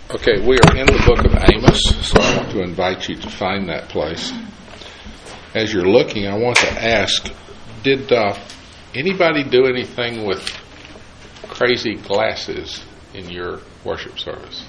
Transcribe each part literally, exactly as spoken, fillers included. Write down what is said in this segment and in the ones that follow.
Okay, we are in the book of Amos, so I want to invite you to find that place. As you're looking, I want to ask, did uh, anybody do anything with crazy glasses in your worship service?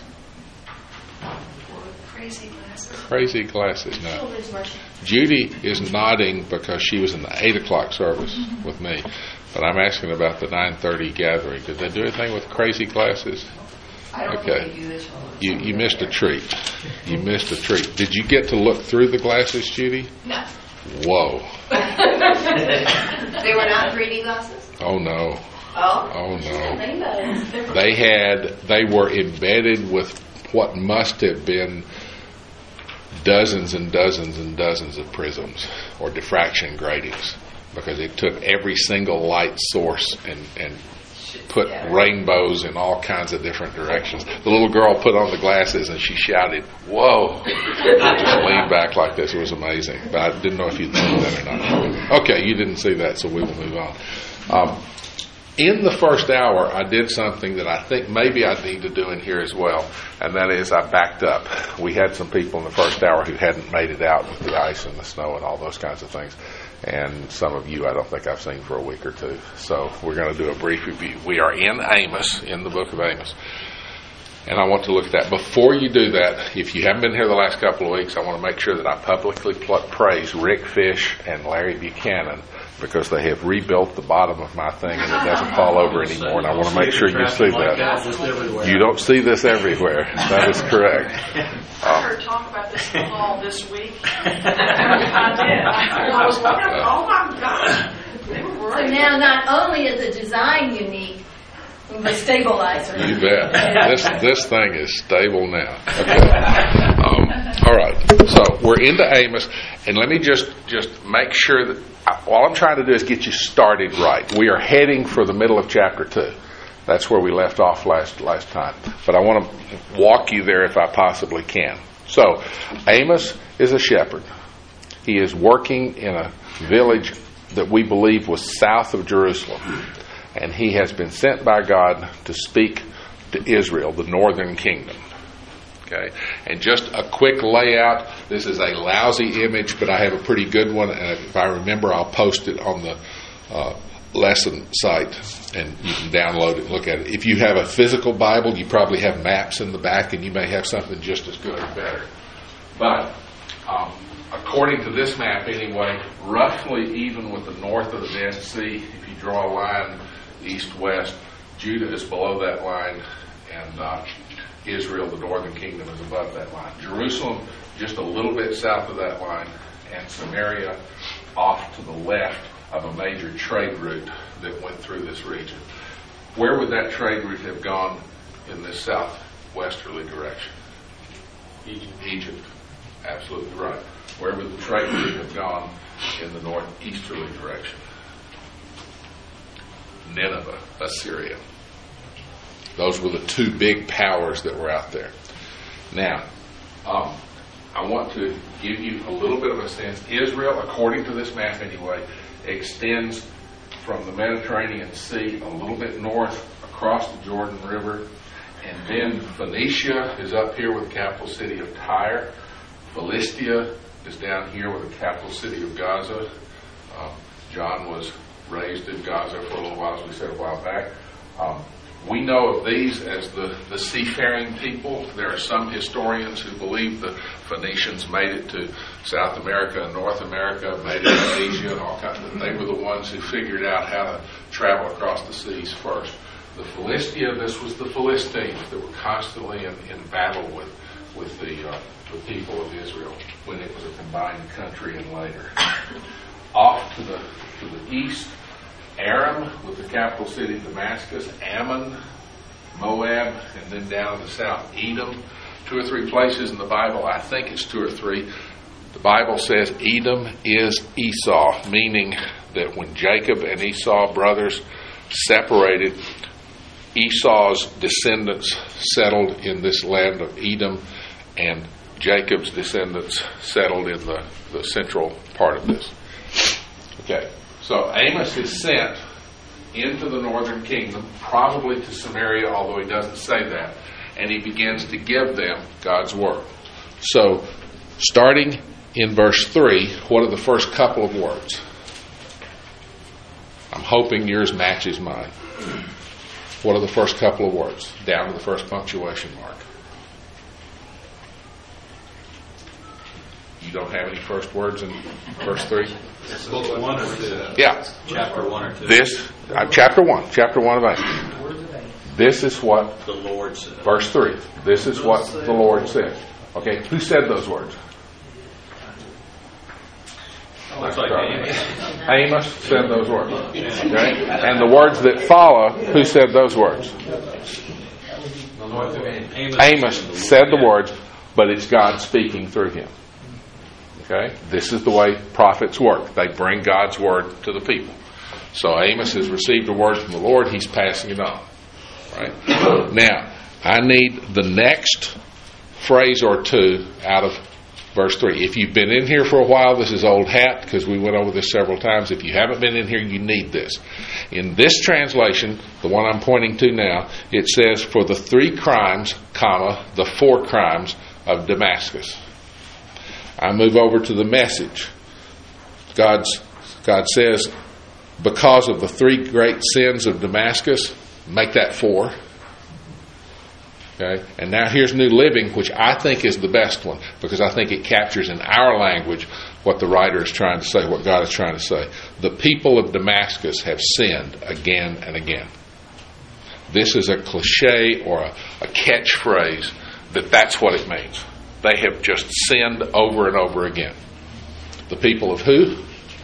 Crazy glasses? Crazy glasses, no. Judy is nodding because she was in the eight o'clock service with me, but I'm asking about the nine thirty gathering. Did they do anything with crazy glasses? I don't okay. think they do this one. You, you missed a treat. You missed a treat. Did you get to look through the glasses, Judy? No. Whoa. They were not three D glasses? Oh, no. Oh? Oh, no. Rainbows. They had, they were embedded with what must have been dozens and dozens and dozens of prisms or diffraction gratings, because it took every single light source and, and put yeah. rainbows in all kinds of different directions. The little girl put on the glasses and she shouted, "Whoa!" Just leaned back like this. It was amazing. But I didn't know if you'd seen that or not. Okay, you didn't see that, so we will move on. Um, in the first hour, I did something that I think maybe I need to do in here as well, and that is I backed up. We had some people in the first hour who hadn't made it out with the ice and the snow and all those kinds of things. And some of you I don't think I've seen for a week or two. So we're going to do a brief review. We are in Amos, in the book of Amos. And I want to look at that. Before you do that, if you haven't been here the last couple of weeks, I want to make sure that I publicly pl- praise Rick Fish and Larry Buchanan, because they have rebuilt the bottom of my thing and it doesn't fall over anymore. And I want to make sure you see that. You don't see this everywhere. That is correct. I heard talk about this in the hall this week. I did. I was wondering, oh my God. They were So worried. now not only is the design unique, but stabilizer. You bet. This this thing is stable now. Okay. Um, all right. So we're into Amos, and let me just, just make sure that all I'm trying to do is get you started right. We are heading for the middle of chapter two. That's where we left off last last time. But I want to walk you there if I possibly can. So Amos is a shepherd. He is working in a village that we believe was south of Jerusalem. And he has been sent by God to speak to Israel, the northern kingdom. Okay, and just a quick layout. This is a lousy image, but I have a pretty good one, and if I remember, I'll post it on the uh, lesson site, and you can download it and look at it. If you have a physical Bible, you probably have maps in the back, and you may have something just as good or better. But um, according to this map, anyway, roughly even with the north of the Dead Sea, if you draw a line east-west, Judah is below that line, and uh, Israel, the northern kingdom, is above that line. Jerusalem, just a little bit south of that line, and Samaria off to the left of a major trade route that went through this region. Where would that trade route have gone in this southwesterly direction? Egypt. Egypt. Absolutely right. Where would the trade route have gone in the northeasterly direction? Nineveh, Assyria. Those were the two big powers that were out there. Now, um, I want to give you a little bit of a sense. Israel, according to this map anyway, extends from the Mediterranean Sea a little bit north across the Jordan River. And then Phoenicia is up here with the capital city of Tyre. Philistia is down here with the capital city of Gaza. Um, John was raised in Gaza for a little while, as we said a while back. Um, we know of these as the, the seafaring people. There are some historians who believe the Phoenicians made it to South America and North America, made it to Asia, and all kinds of. They were the ones who figured out how to travel across the seas first. The Philistia, this was the Philistines that were constantly in, in battle with with the uh, the people of Israel when it was a combined country and later. Off to the to the east, Aram with the capital city Damascus, Ammon, Moab, and then down to the south, Edom. Two or three places in the Bible, I think it's two or three, the Bible says Edom is Esau, meaning that when Jacob and Esau, brothers, separated, Esau's descendants settled in this land of Edom, and Jacob's descendants settled in the, the central part of this. Okay, so Amos is sent into the northern kingdom, probably to Samaria, although he doesn't say that. and he begins to give them God's word. So, starting in verse three, what are the first couple of words? I'm hoping yours matches mine. What are the first couple of words? Down to the first punctuation mark. You don't have any first words in verse three? Book one or two? Yeah. Chapter one or two? This, uh, chapter one, chapter one of Amos. This is what The Lord said. verse three. This is what the Lord said. Okay, who said those words? Looks like Amos. Amos said those words. Okay? And the words that follow, who said those words? Amos said the words, but it's God speaking through him. Okay? This is the way prophets work. They bring God's word to the people. So Amos has received a word from the Lord. He's passing it on. Right? Now, I need the next phrase or two out of verse three. If you've been in here for a while, this is old hat because we went over this several times. If you haven't been in here, you need this. In this translation, the one I'm pointing to now, it says, for the three crimes, comma, the four crimes of Damascus. I move over to the Message. God's, God says, because of the three great sins of Damascus, make that four. Okay? And now here's New Living, which I think is the best one, because I think it captures in our language what the writer is trying to say, what God is trying to say. The people of Damascus have sinned again and again. This is a cliche or a, a catchphrase that that's what it means. They have just sinned over and over again. The people of who?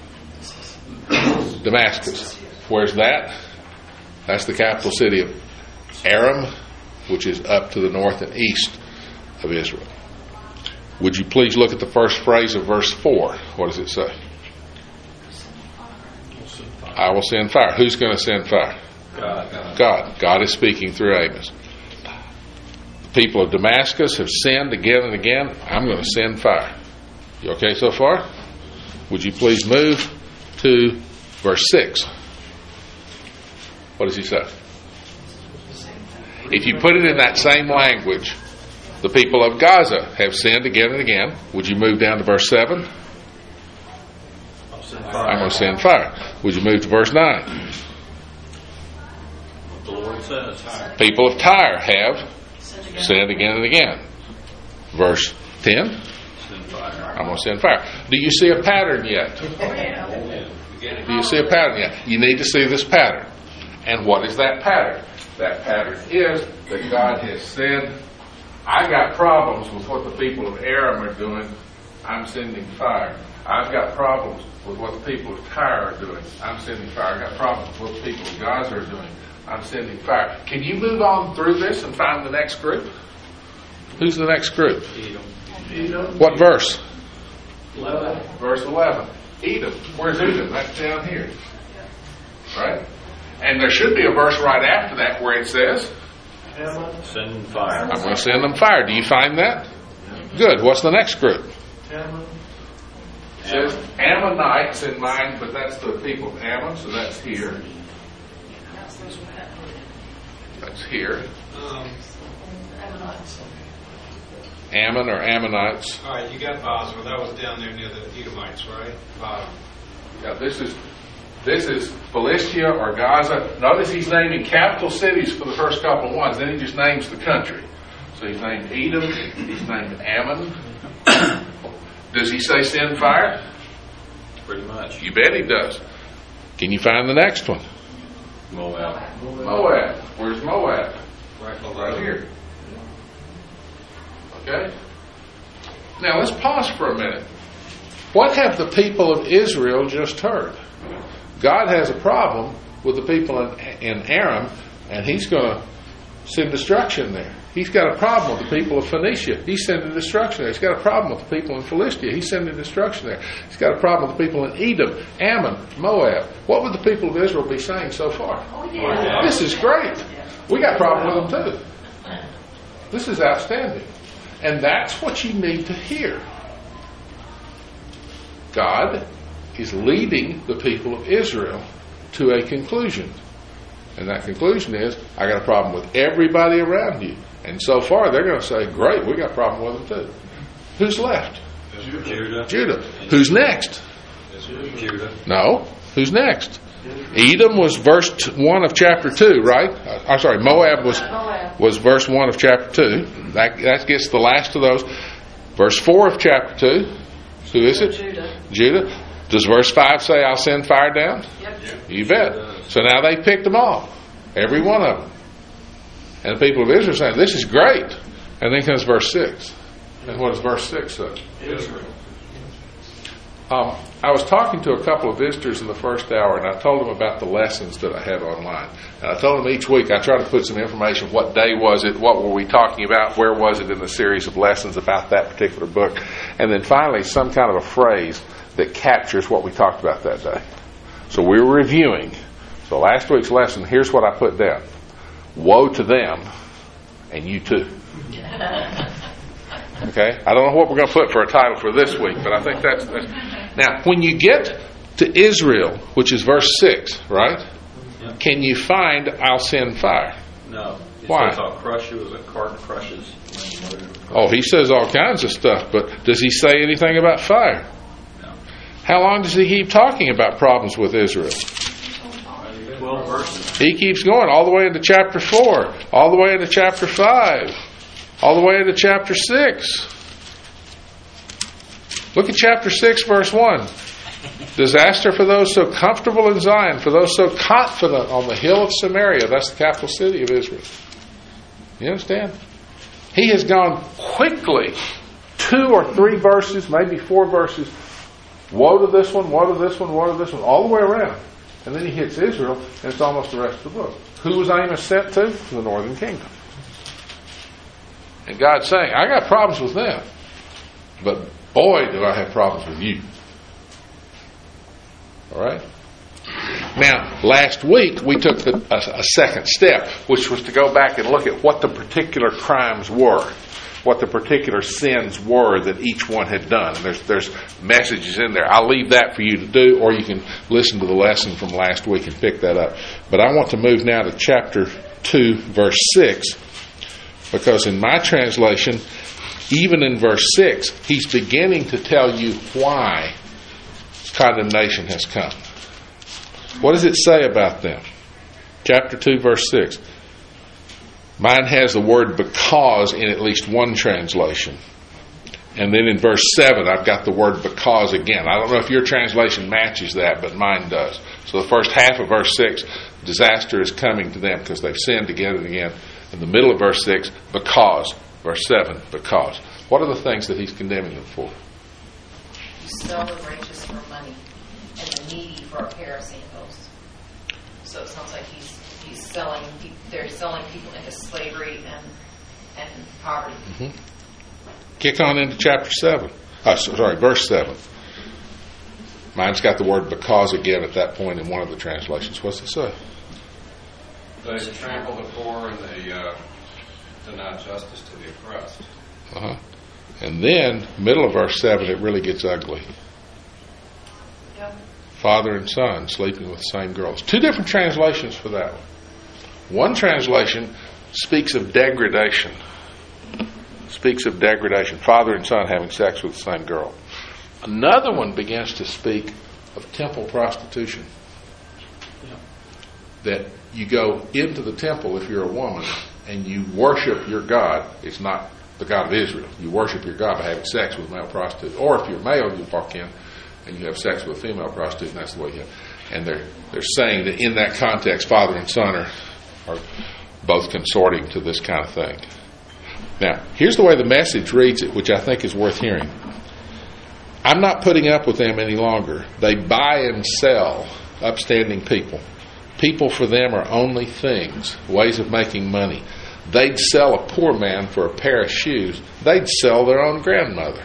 Damascus. Where's that? That's the capital city of Aram, which is up to the north and east of Israel. Would you please look at the first phrase of verse four? What does it say? I will send fire. Who's going to send fire? God. God. God is speaking through Amos. The people of Damascus have sinned again and again. I'm going to send fire. You okay so far? Would you please move to verse six? What does he say? If you put it in that same language, the people of Gaza have sinned again and again. Would you move down to verse seven? I'm going to send fire. Would you move to verse nine? The Lord says. People of Tyre have sinned again and again. Verse ten? Send fire. I'm going to send fire. Do you see a pattern yet? Do you see a pattern yet? You need to see this pattern. And what is that pattern? That pattern is that God has said, I got problems with what the people of Aram are doing. I'm sending fire. I've got problems with what the people of Tyre are doing. I'm sending fire. I've got problems with what the people of Gaza are doing. I'm sending fire. Can you move on through this and find the next group? Who's the next group? Edom. Edom. What verse? eleven. Verse eleven. Edom. Where's Edom? That's down here. Right? And there should be a verse right after that where it says, Send fire. I'm going to send them fire. Do you find that? Good. What's the next group? It says Ammonites in mind, but that's the people of Ammon, so that's here. That's here. Um, Ammon or Ammonites. all right, you got Basra. That was down there near the Edomites, right? Bottom. Yeah, this is this is Philistia or Gaza. Notice he's naming capital cities for the first couple of ones. Then he just names the country. So he's named Edom. He's named Ammon. Does he say send fire? Pretty much. You bet he does. Can you find the next one? Moab. Moab. Where's Moab? Right below. Right here. Okay? Now let's pause for a minute. What have the people of Israel just heard? God has a problem with the people in, in Aram, and he's going to send destruction there. He's got a problem with the people of Phoenicia. He's sending destruction there. He's got a problem with the people in Philistia. He's sending destruction there. He's got a problem with the people in Edom, Ammon, Moab. What would the people of Israel be saying so far? Oh, yeah. This is great. We got a problem with them too. This is outstanding. And that's what you need to hear. God is leading the people of Israel to a conclusion. And that conclusion is, I got a problem with everybody around you. And so far, they're going to say, great, we got a problem with them too. Who's left? Judah. Judah. Who's next? Judah. No. Who's next? Edom was verse one of chapter two, right? Uh, I'm sorry, Moab was was verse one of chapter two. That, that gets the last of those. Verse four of chapter two. Who is it? Judah. Judah. Does verse five say, I'll send fire down? Yep. You bet. So now they picked them all. Every one of them. And the people of Israel are saying, this is great. And then comes verse six. And what does verse six say? Israel. Um, I was talking to a couple of visitors in the first hour, and I told them about the lessons that I had online. And I told them each week I try to put some information. What day was it? What were we talking about? Where was it in the series of lessons about that particular book? And then finally, some kind of a phrase that captures what we talked about that day. So we were reviewing. So last week's lesson, here's what I put down. Woe to them, and you too. Okay? I don't know what we're going to put for a title for this week, but I think that's, that's... Now, when you get to Israel, which is verse six, right? Yep. Can you find, I'll send fire? No. It Why? says I'll crush you as a cart crushes. Oh, he says all kinds of stuff, but does he say anything about fire? No. How long does he keep talking about problems with Israel? Twelve verses. He keeps going all the way into chapter four, all the way into chapter five, all the way into chapter six. Look at chapter six, verse one. Disaster for those so comfortable in Zion, for those so confident on the hill of Samaria. That's the capital city of Israel. You understand? He has gone quickly, two or three verses, maybe four verses. Woe to this one, woe to this one, woe to this one, all the way around. And then he hits Israel, and it's almost the rest of the book. Who was Amos sent to? The northern kingdom. And God's saying, I got problems with them. But boy, do I have problems with you. All right? Now, last week we took the, a, a second step, which was to go back and look at what the particular crimes were, what the particular sins were that each one had done. And there's, there's messages in there. I'll leave that for you to do, or you can listen to the lesson from last week and pick that up. But I want to move now to chapter two, verse six, because in my translation, even in verse six, he's beginning to tell you why condemnation has come. What does it say about them? Chapter two, verse six. Mine has the word because in at least one translation. And then in verse seven, I've got the word because again. I don't know if your translation matches that, but mine does. So the first half of verse six, disaster is coming to them because they've sinned again and again. In the middle of verse six, because. Verse seven, because. What are the things that he's condemning them for? You sell the righteous for money and the needy for a pair of sandals. So it sounds like he's he's selling. They're selling people into slavery and and poverty. Mm-hmm. Kick on into chapter seven. Oh, sorry, verse seven. Mine's got the word because again at that point in one of the translations. What's it say? They trample the poor and they uh, deny justice to the oppressed. Uh-huh. And then, middle of verse seven, it really gets ugly. Yep. Father and son sleeping with the same girls. Two different translations for that one. One translation speaks of degradation. Speaks of degradation. Father and son having sex with the same girl. Another one begins to speak of temple prostitution. That you go into the temple if you're a woman and you worship your God. It's not the God of Israel. You worship your God by having sex with a male prostitute. Or if you're male, you walk in and you have sex with a female prostitute, and that's the way you have. And they're they're saying that in that context, father and son are, are both consorting to this kind of thing. Now, here's the way the Message reads it, which I think is worth hearing. I'm not putting up with them any longer. They buy and sell upstanding people. People for them are only things, ways of making money. They'd sell a poor man for a pair of shoes. They'd sell their own grandmother.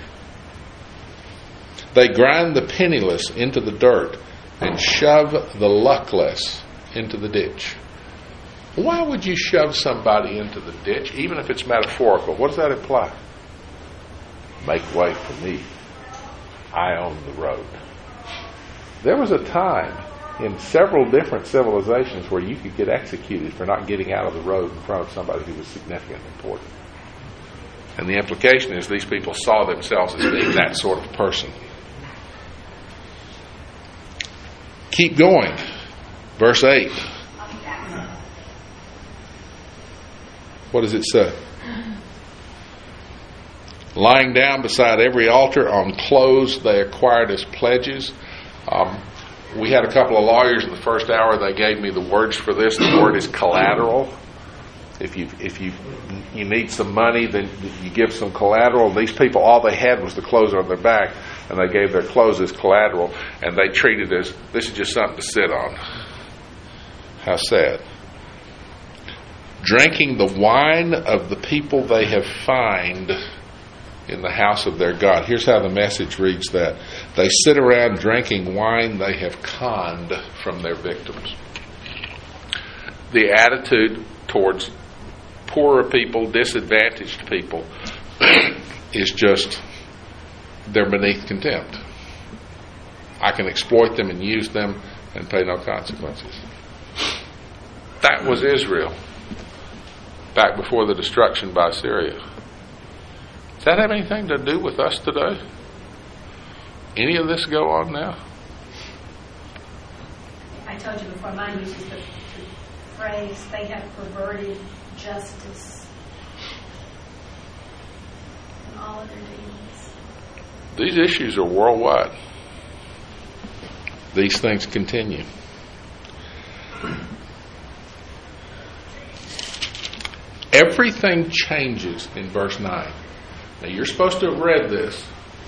They grind the penniless into the dirt and shove the luckless into the ditch. Why would you shove somebody into the ditch, even if it's metaphorical? What does that imply? Make way for me. I own the road. There was a time in several different civilizations where you could get executed for not getting out of the road in front of somebody who was significant and important. And the implication is these people saw themselves as being that sort of person. Keep going. Verse eight. What does it say? Lying down beside every altar on clothes they acquired as pledges. Um, we had a couple of lawyers in the first hour. They gave me the words for this. The word is collateral. If you if you you need some money, then you give some collateral. These people, all they had was the clothes on their back, and they gave their clothes as collateral, and they treated it as, this is just something to sit on. How sad. Drinking the wine of the people they have fined in the house of their God. Here's how the Message reads that. They sit around drinking wine they have conned from their victims. The attitude towards poorer people, disadvantaged people, is just, they're beneath contempt. I can exploit them and use them and pay no consequences. That was Israel back before the destruction by Syria. Does that have anything to do with us today? Any of this go on now? I told you before, mine uses the, the phrase, they have perverted justice in all of their dealings. These issues are worldwide. These things continue. Everything changes in verse nine. Now, you're supposed to have read this.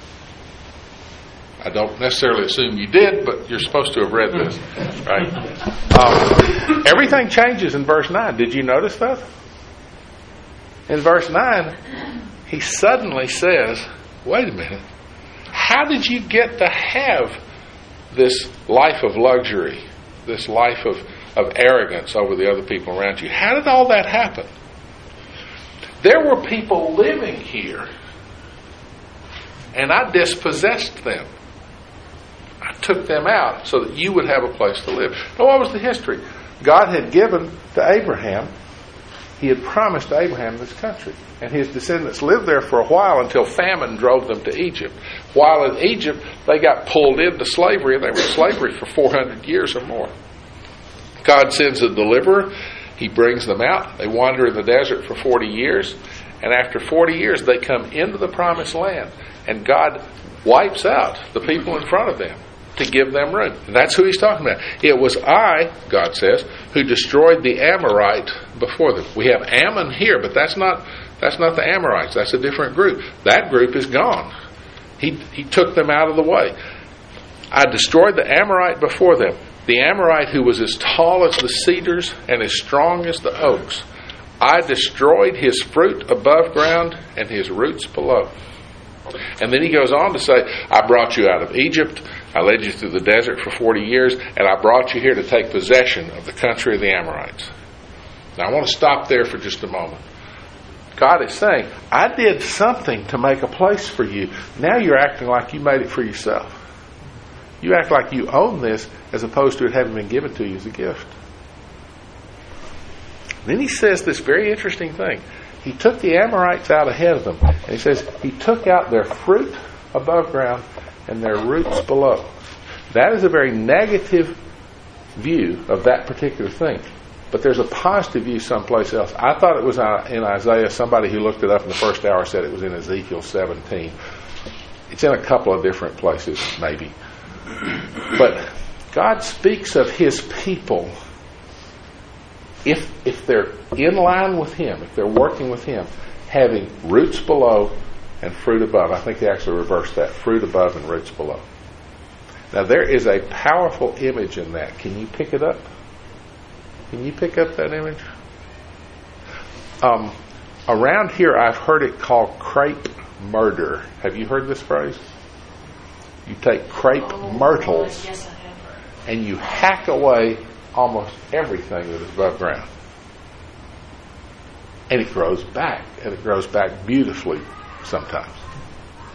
I don't necessarily assume you did, but you're supposed to have read this, right? Um, everything changes in verse nine. Did you notice that? In verse nine, he suddenly says, wait a minute, how did you get to have this life of luxury, this life of, of arrogance over the other people around you? How did all that happen? There were people living here, and I dispossessed them. I took them out so that you would have a place to live. Now, what was the history? God had given to Abraham, he had promised Abraham this country, and his descendants lived there for a while until famine drove them to Egypt. While in Egypt, they got pulled into slavery, and they were in slavery for four hundred years or more. God sends a deliverer. He brings them out. They wander in the desert for forty years. And after forty years, they come into the promised land. And God wipes out the people in front of them to give them room. And that's who he's talking about. It was I, God says, who destroyed the Amorite before them. We have Ammon here, but that's not that's not the Amorites. That's a different group. That group is gone. He, he took them out of the way. I destroyed the Amorite before them. The Amorite who was as tall as the cedars and as strong as the oaks. I destroyed his fruit above ground and his roots below. And then he goes on to say, I brought you out of Egypt. I led you through the desert for forty years. And I brought you here to take possession of the country of the Amorites. Now I want to stop there for just a moment. God is saying, I did something to make a place for you. Now you're acting like you made it for yourself. You act like you own this as opposed to it having been given to you as a gift. Then he says this very interesting thing. He took the Amorites out ahead of them. And he says he took out their fruit above ground and their roots below. That is a very negative view of that particular thing. But there's a positive view someplace else. I thought it was in Isaiah. Somebody who looked it up in the first hour said it was in Ezekiel seventeen. It's in a couple of different places, maybe. But God speaks of his people, if if they're in line with him, if they're working with him, having roots below and fruit above. I think they actually reverse that, fruit above and roots below. Now there is a powerful image in that. Can you pick it up? Can you pick up that image? Um, around here I've heard it called crepe murder. Have you heard this phrase? You take crepe oh, myrtles yes, I have heard. and you hack away almost everything that is above ground. And it grows back, and it grows back beautifully sometimes.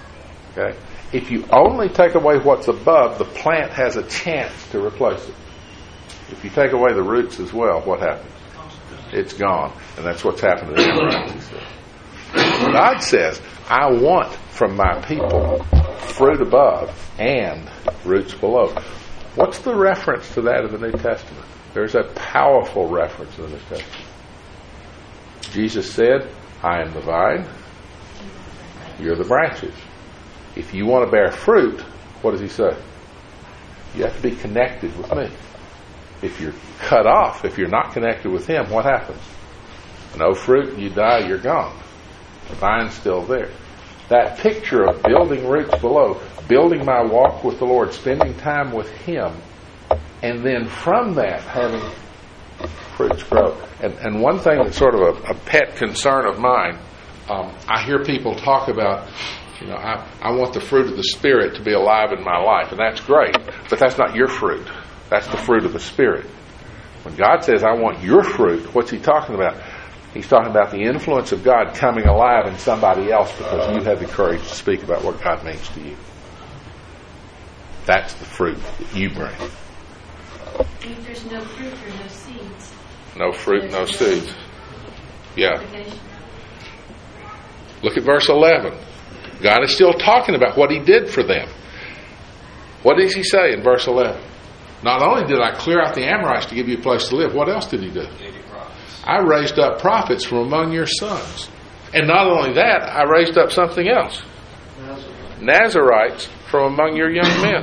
Okay? If you only take away what's above, the plant has a chance to replace it. If you take away the roots as well, what happens? It's gone. And that's what's happened to Israel. God says, I want from my people fruit above and roots below. What's the reference to that in the New Testament? There's a powerful reference in the New Testament. Jesus said, I am the vine, you're the branches. If you want to bear fruit, what does he say? You have to be connected with me. If you're cut off, if you're not connected with him, what happens? No fruit, you die, you're gone. The vine's still there. That picture of building roots below, building my walk with the Lord, spending time with him, and then from that having fruits grow. And, and one thing that's sort of a, a pet concern of mine, um, I hear people talk about, you know, I, I want the fruit of the Spirit to be alive in my life, and that's great, but that's not your fruit. That's the fruit of the Spirit. When God says, I want your fruit, what's he talking about? He's talking about the influence of God coming alive in somebody else because you have the courage to speak about what God means to you. That's the fruit that you bring. If there's no fruit, there are no seeds. No fruit, no seeds. Yeah. Look at verse eleven. God is still talking about what he did for them. What does he say in verse eleven? Not only did I clear out the Amorites to give you a place to live, what else did he do? I raised up prophets from among your sons. And not only that, I raised up something else. Nazarites from among your young men.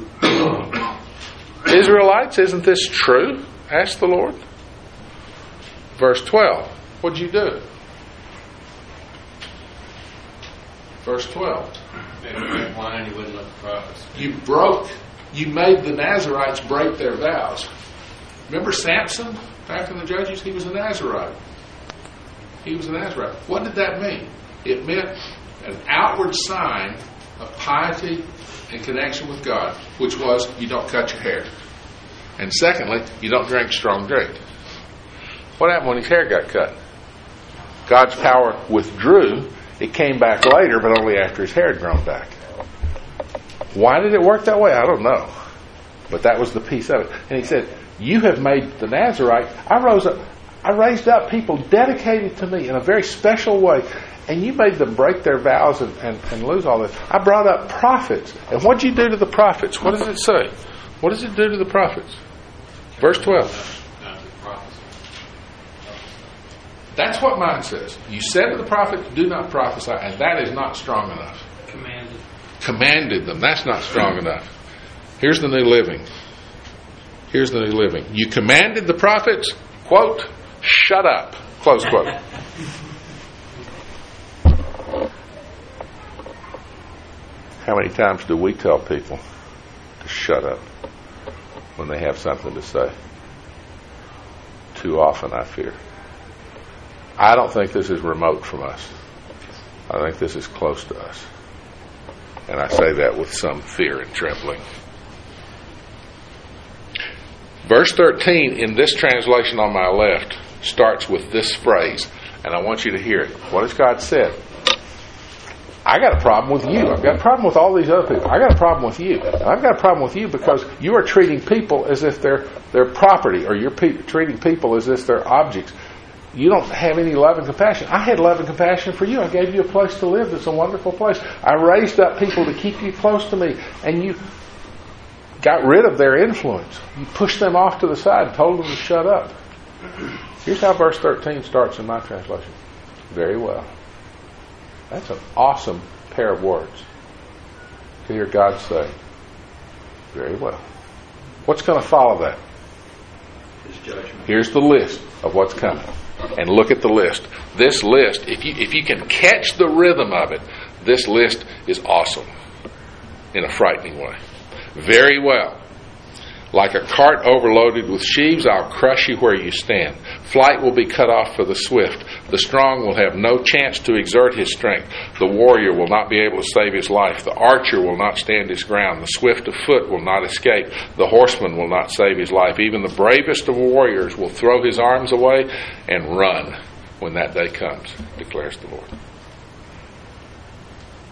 Israelites, isn't this true? Asked the Lord. Verse twelve. What did you do? Verse twelve. Wine, you wouldn't let the prophets. You broke, you made the Nazarites break their vows. Remember Samson back in the Judges? He was a Nazarite. He was a Nazarite. What did that mean? It meant an outward sign of piety and connection with God, which was you don't cut your hair. And secondly, you don't drink strong drink. What happened when his hair got cut? God's power withdrew. It came back later, but only after his hair had grown back. Why did it work that way? I don't know. But that was the piece of it. And he said, you have made the Nazarite. I rose up. I raised up people dedicated to me in a very special way. And you made them break their vows and, and, and lose all this. I brought up prophets. And what did you do to the prophets? What does it say? What does it do to the prophets? Verse twelve. That's what mine says. You said to the prophets, do not prophesy. And that is not strong enough. Commanded. Commanded them. That's not strong enough. Here's the New Living. Here's the New Living. You commanded the prophets, quote, shut up, close quote. How many times do we tell people to shut up when they have something to say? Too often, I fear. I don't think this is remote from us. I think this is close to us. And I say that with some fear and trembling. Verse thirteen in this translation on my left starts with this phrase, and I want you to hear it. What has God said? I got a problem with you. I've got a problem with all these other people. I got a problem with you. And I've got a problem with you because you are treating people as if they're their property, or you're pe- treating people as if they're objects. You don't have any love and compassion. I had love and compassion for you. I gave you a place to live that's a wonderful place. I raised up people to keep you close to me, and you got rid of their influence. You pushed them off to the side and told them to shut up. Here's how verse thirteen starts in my translation. Very well. That's an awesome pair of words to hear God say, very well. What's going to follow that? His judgment. Here's the list of what's coming. And look at the list. This list, if you if you can catch the rhythm of it, this list is awesome in a frightening way. Very well. Like a cart overloaded with sheaves, I'll crush you where you stand. Flight will be cut off for the swift. The strong will have no chance to exert his strength. The warrior will not be able to save his life. The archer will not stand his ground. The swift of foot will not escape. The horseman will not save his life. Even the bravest of warriors will throw his arms away and run when that day comes, declares the Lord.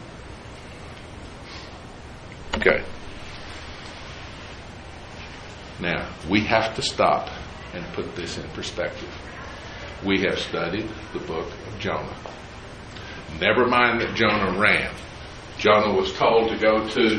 Okay. Now, we have to stop and put this in perspective. We have studied the book of Jonah. Never mind that Jonah ran. Jonah was told to go to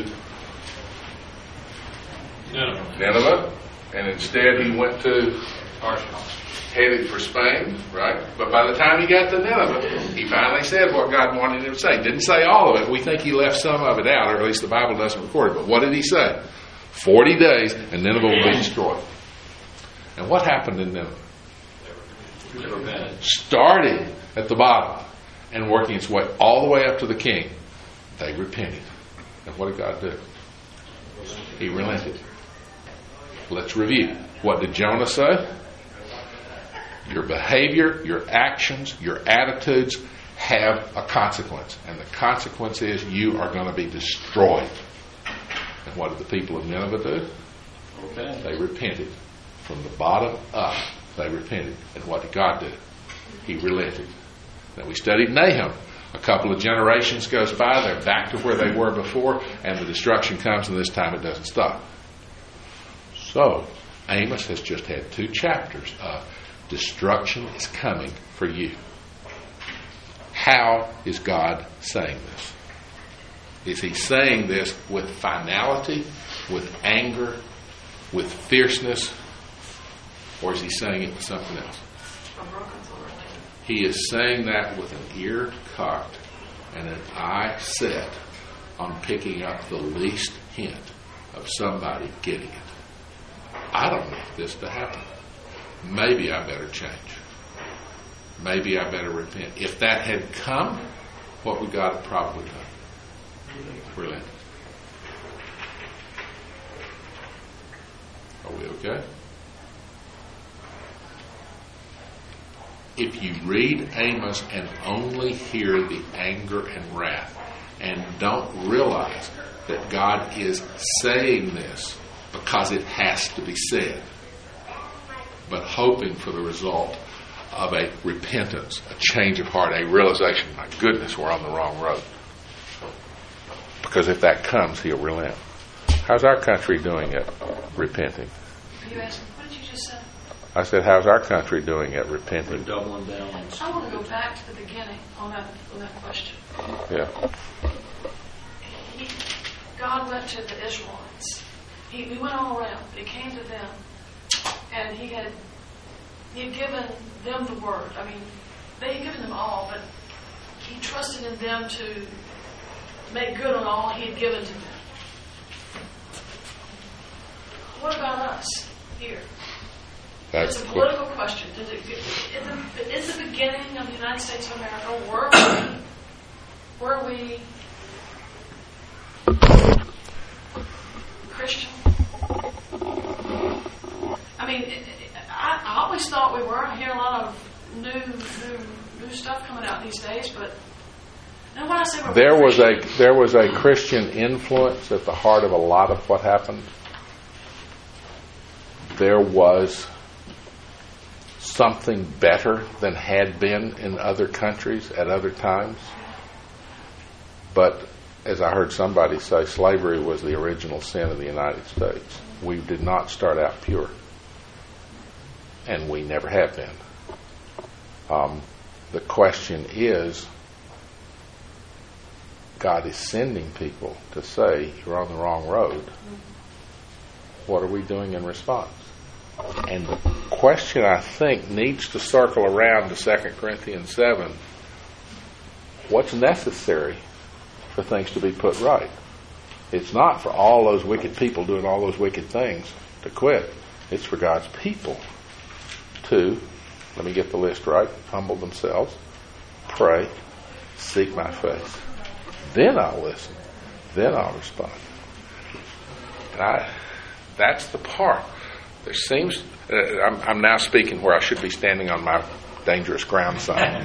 Nineveh. Nineveh, and instead he went to headed for Spain, right? But by the time he got to Nineveh, he finally said what God wanted him to say. Didn't say all of it. We think he left some of it out, or at least the Bible doesn't record it. But what did he say? Forty days, and Nineveh will be destroyed. And what happened in Nineveh? Starting at the bottom and working its way all the way up to the king. They repented. And what did God do? He relented. Let's review. What did Jonah say? Your behavior, your actions, your attitudes have a consequence. And the consequence is you are going to be destroyed. And what did the people of Nineveh do? Okay. They repented. From the bottom up, they repented. And what did God do? He relented. Now, we studied Nahum. A couple of generations goes by, they're back to where they were before, and the destruction comes, and this time it doesn't stop. So, Amos has just had two chapters of destruction is coming for you. How is God saying this? Is he saying this with finality, with anger, with fierceness, or is he saying it with something else? He is saying that with an ear cocked and an eye set on picking up the least hint of somebody getting it. I don't want this to happen. Maybe I better change. Maybe I better repent. If that had come, what would God have probably done? Relent. Are we okay? If you read Amos and only hear the anger and wrath and don't realize that God is saying this because it has to be said, but hoping for the result of a repentance, a change of heart, a realization, my goodness, we're on the wrong road. Because if that comes, he'll relent. How's our country doing at repenting? You asked, what did you just say? I said, how's our country doing at repenting? We're doubling down on I want to go back to the beginning on that on that question. Yeah. He, God went to the Israelites. He, he went all around. He came to them, and he had he had given them the word. I mean, they had given them all, but he trusted in them to make good on all he had given to them. What about us here? That's It's a the political question. Does it, in, the, in the beginning of the United States of America, were we, were we Christian? I mean, I, I always thought we were. I hear a lot of new, new, new stuff coming out these days, but now when I say we're There was a Christian, there was a Christian influence at the heart of a lot of what happened. There was something better than had been in other countries at other times. But as I heard somebody say, slavery was the original sin of the United States. We did not start out pure. And we never have been. Um, the question is, God is sending people to say, you're on the wrong road. What are we doing in response? And the question, I think, needs to circle around to Second Corinthians seven. What's necessary for things to be put right? It's not for all those wicked people doing all those wicked things to quit. It's for God's people to, let me get the list right, humble themselves, pray, seek my face. Then I'll listen. Then I'll respond. And I, that's the part. There seems, uh, I'm, I'm now speaking where I should be standing on my dangerous ground sign.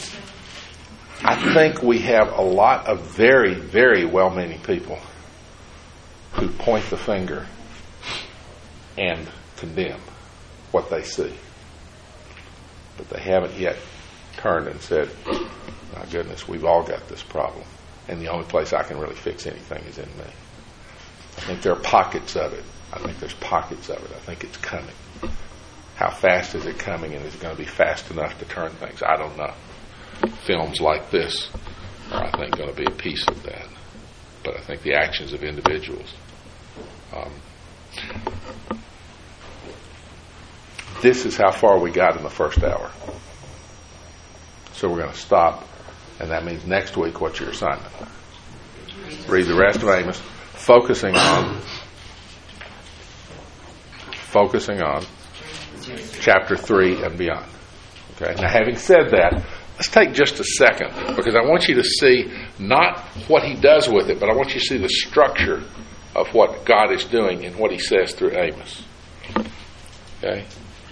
I think we have a lot of very, very well-meaning people who point the finger and condemn what they see. But they haven't yet turned and said, my goodness, we've all got this problem. And the only place I can really fix anything is in me. I think there are pockets of it. I think there's pockets of it. I think it's coming. How fast is it coming, and is it going to be fast enough to turn things? I don't know. Films like this are, I think, going to be a piece of that. But I think the actions of individuals. Um, this is how far we got in the first hour. So we're going to stop, and that means next week, what's your assignment? Read the rest of Amos, focusing on focusing on chapter three and beyond. Okay. Now, having said that, let's take just a second, because I want you to see not what he does with it, but I want you to see the structure of what God is doing and what he says through Amos. Okay.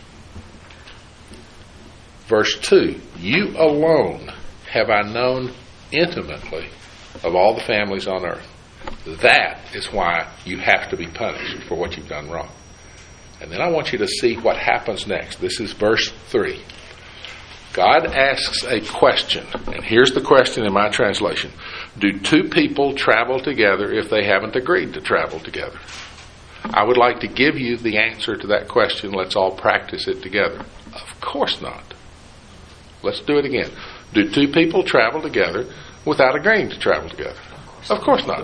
Verse two, you alone have I known intimately of all the families on earth. That is why you have to be punished for what you've done wrong. And then I want you to see what happens next. This is verse three. God asks a question, and here's the question in my translation. Do two people travel together if they haven't agreed to travel together? I would like to give you the answer to that question. Let's all practice it together. Of course not. Let's do it again. Do two people travel together without agreeing to travel together? Of course not.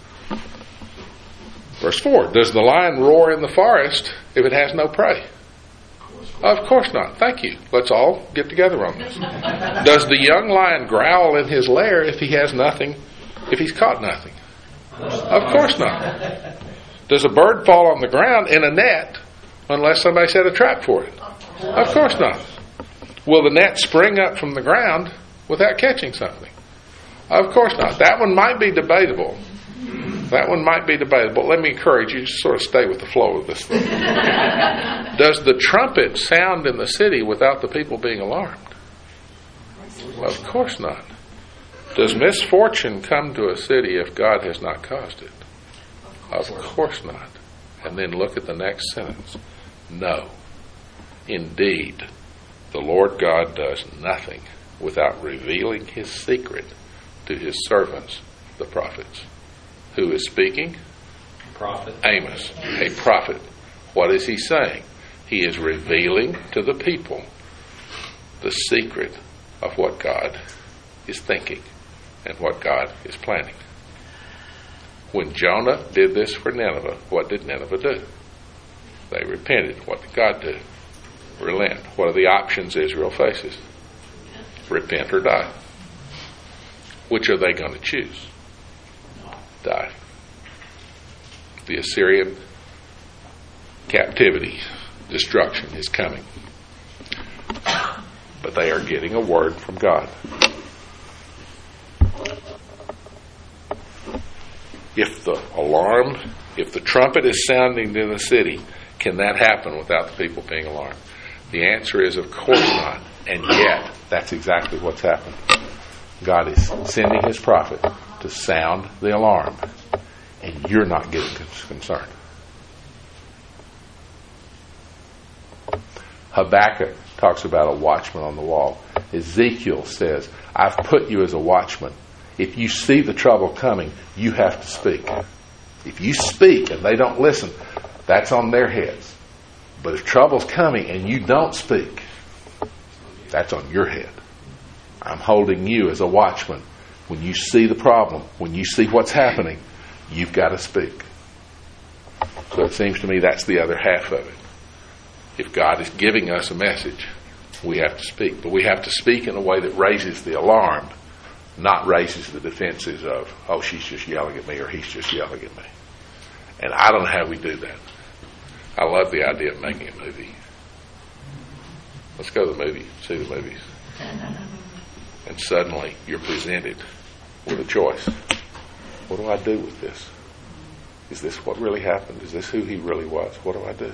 Verse four, does the lion roar in the forest if it has no prey? Of course not. Thank you. Let's all get together on this. Does the young lion growl in his lair if he has nothing, if he's caught nothing? Of course not. Does a bird fall on the ground in a net unless somebody set a trap for it? Of course not. Will the net spring up from the ground without catching something? Of course not. That one might be debatable. That one might be debatable. Let me encourage you to sort of stay with the flow of this thing. Does the trumpet sound in the city without the people being alarmed? Of course not. Does misfortune come to a city if God has not caused it? Of course not. And then look at the next sentence. No. Indeed, the Lord God does nothing without revealing his secret to his servants, the prophets. Who is speaking? Prophet. Amos, a prophet. What is he saying? He is revealing to the people the secret of what God is thinking and what God is planning. When Jonah did this for Nineveh, what did Nineveh do? They repented. What did God do? Relent. What are the options Israel faces? Repent or die. Which are they going to choose? Die. The Assyrian captivity, destruction is coming. But they are getting a word from God. If the alarm, if the trumpet is sounding in the city, can that happen without the people being alarmed? The answer is, of course not. And yet, that's exactly what's happened. God is sending his prophet to sound the alarm, and you're not getting concerned. Habakkuk talks about a watchman on the wall. Ezekiel says, I've put you as a watchman. If you see the trouble coming, you have to speak. If you speak and they don't listen, that's on their heads. But if trouble's coming and you don't speak, that's on your head. I'm holding you as a watchman. When you see the problem, when you see what's happening, you've got to speak. So it seems to me that's the other half of it. If God is giving us a message, we have to speak. But we have to speak in a way that raises the alarm, not raises the defenses of, oh, she's just yelling at me or he's just yelling at me. And I don't know how we do that. I love the idea of making a movie. Let's go to the movie, see the movies. And suddenly you're presented with a choice. What do I do with this? Is this what really happened? Is this who he really was? What do I do?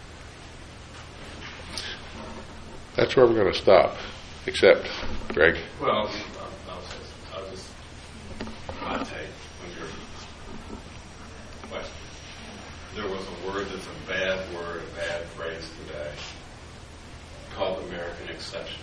That's where we're going to stop. Except, Greg. Well, I'll, I'll, I'll just, my take on your question. There was a word that's a bad word, a bad phrase today, called American exceptionalism.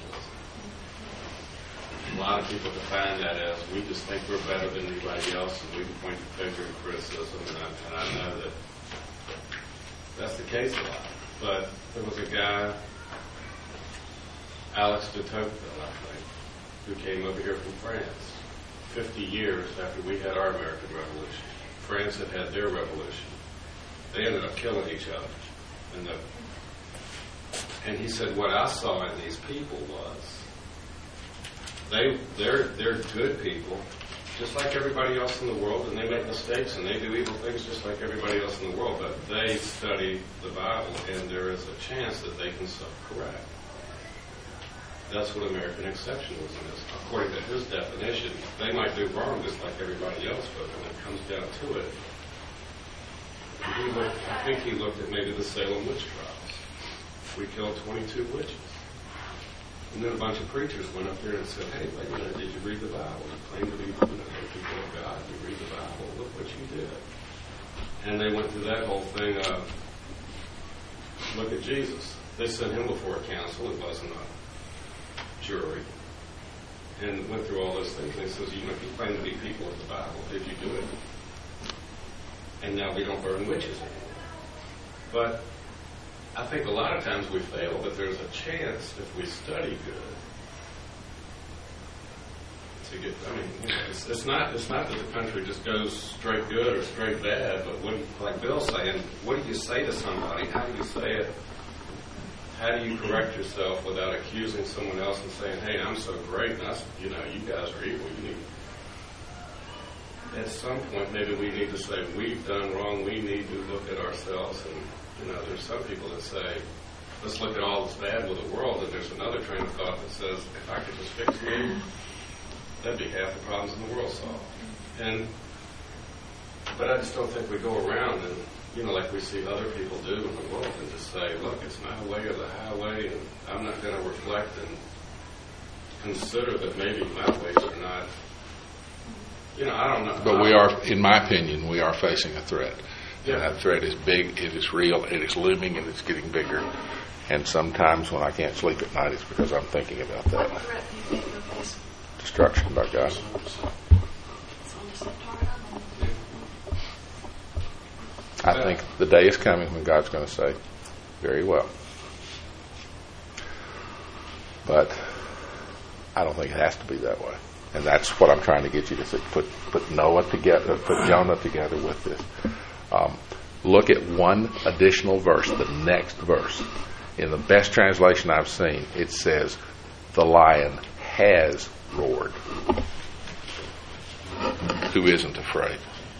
A lot of people define that as we just think we're better than anybody else, and we can point the finger and criticism. And I, and I know that that's the case a lot. But there was a guy, Alex de Tocqueville, I think, who came over here from France fifty years after we had our American Revolution. France had had their revolution. They ended up killing each other. And, the, and he said, what I saw in these people was, they, they're, they're good people, just like everybody else in the world, and they make mistakes and they do evil things just like everybody else in the world, but they study the Bible, and there is a chance that they can self-correct. That's what American exceptionalism is. According to his definition, they might do wrong just like everybody else, but when it comes down to it, he looked, I think he looked at maybe the Salem witch trials. We killed twenty-two witches. And then a bunch of preachers went up there and said, hey, wait a minute, did you read the Bible? You claim to be you know, people of God. You read the Bible. Look what you did. And they went through that whole thing of, look at Jesus. They sent him before a council. It wasn't a jury. And went through all those things. And he says, you know, if you claim to be people of the Bible, did you do it? And now we don't burn witches anymore. But I think a lot of times we fail, but there's a chance if we study good to get. I mean, you know, it's, it's not it's not that the country just goes straight good or straight bad, but what, like Bill's saying, what do you say to somebody? How do you say it? How do you correct yourself without accusing someone else and saying, "Hey, I'm so great, and I, you know, you guys are evil." You need. At some point, maybe we need to say we've done wrong. We need to look at ourselves and. You know, there's some people that say, let's look at all that's bad with the world, and there's another train of thought that says, if I could just fix me, that'd be half the problems in the world solved. And, but I just don't think we go around and, you know, like we see other people do in the world and just say, look, it's my way or the highway, and I'm not going to reflect and consider that maybe my ways are not, you know, I don't know. But we are, in my opinion, we are facing a threat. Yeah. And that threat is big, it is real, it is looming, and it's getting bigger. And sometimes when I can't sleep at night, it's because I'm thinking about that. What threat do you think we're facing? Destruction by God. It's on the same target. I think the day is coming when God's going to say, very well. But I don't think it has to be that way. And that's what I'm trying to get you to see. Put, put Noah together, put Jonah together with this. Um, look at one additional verse, the next verse. In the best translation I've seen, it says, the lion has roared. Who isn't afraid?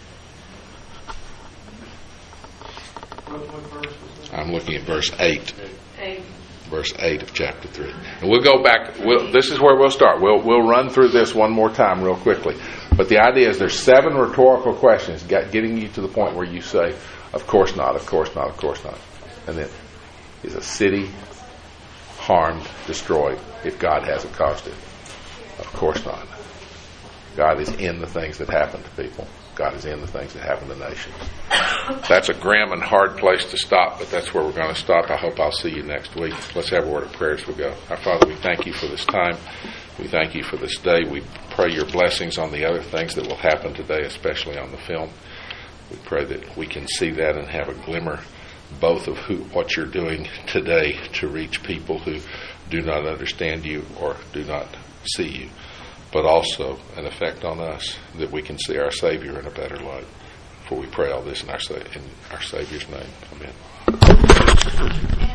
I'm looking at verse eight. Eight. Verse eight of chapter three. And we'll go back. We'll, this is where we'll start. We'll, we'll run through this one more time real quickly. But the idea is there's seven rhetorical questions getting you to the point where you say, of course not, of course not, of course not. And then, is a city harmed, destroyed, if God hasn't caused it? Of course not. God is in the things that happen to people. God is in the things that happen to nations. That's a grim and hard place to stop, but that's where we're going to stop. I hope I'll see you next week. Let's have a word of prayer as we go. Our Father, we thank you for this time. We thank you for this day. We pray your blessings on the other things that will happen today, especially on the film. We pray that we can see that and have a glimmer both of who, what you're doing today to reach people who do not understand you or do not see you, but also an effect on us that we can see our Savior in a better light. For we pray all this in our, in our Savior's name. Amen.